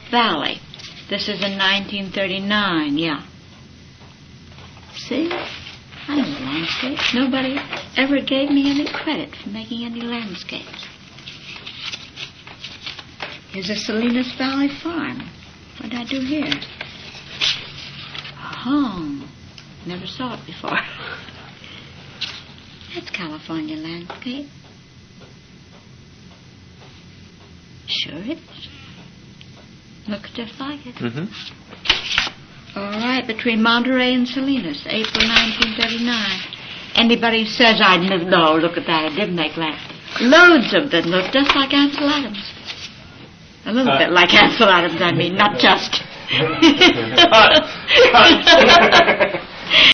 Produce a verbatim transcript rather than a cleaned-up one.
Valley. This is in nineteen thirty-nine, yeah. See? I know landscapes. Nobody ever gave me any credit for making any landscapes. Here's a Salinas Valley farm. What did I do here? Oh, never saw it before. That's California landscape. Sure it is. Looks just like it. Mm-hmm. All right, between Monterey and Salinas, April nineteen thirty-nine. Anybody who says I didn't, no, look at that, I did make landscape. Loads of them look just like Ansel Adams. A little uh, bit like Ansel Adams, I mean, not just.